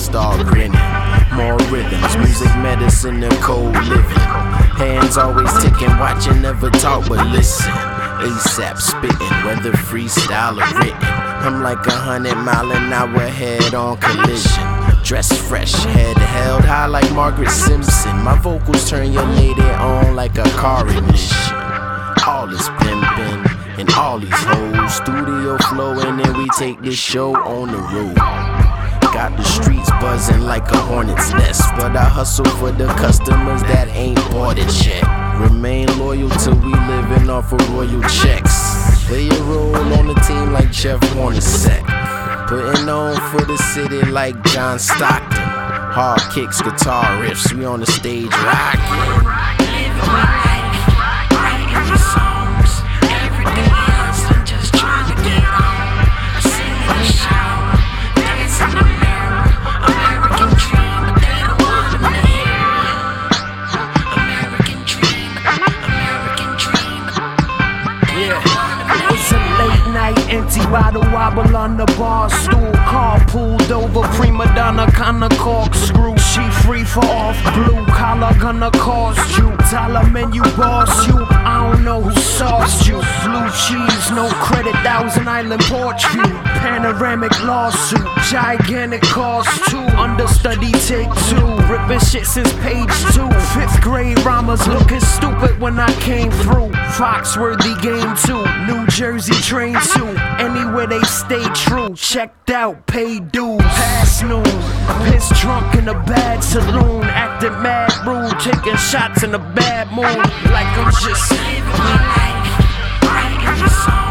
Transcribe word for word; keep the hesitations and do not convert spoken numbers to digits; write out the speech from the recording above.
start grinning. More rhythms, music, medicine, and cold living. Hands always ticking, watching, never talk but listen. ASAP spitting, whether freestyle or written. I'm like a hundred mile an hour head on collision. Dressed fresh, head held high like Margaret Simpson. My vocals turn your lady on like a car ignition. All this pimping and all these hoes. Studio flowing and we take this show on the road. Got the streets buzzing like a hornet's nest, but I hustle for the customers that ain't bought it yet. Remain loyal till we living off of royal checks. Play a role on the team like Jeff Hornacek. Putting on for the city like John Stockton. Hard kicks, guitar riffs, we on the stage rockin'. Empty bottle wobble on the bar stool. Car pulled over, prima donna kinda corkscrew. She free for off blue collar, gonna cost you. Dollar menu boss you. I don't know who sauced you. Blue cheese, no credit, Thousand Island porch view. Panoramic lawsuit, gigantic cost two. Understudy take two, ripping shit since page two. Fifth grade rhymes looking stupid when I came through. Foxworthy game two, New Jersey train two. Anywhere they stay true, checked out, paid dues. Past noon, piss drunk in a bad saloon. Acting mad rude, taking shots in a bad mood. Like I'm just living my life, writing the song.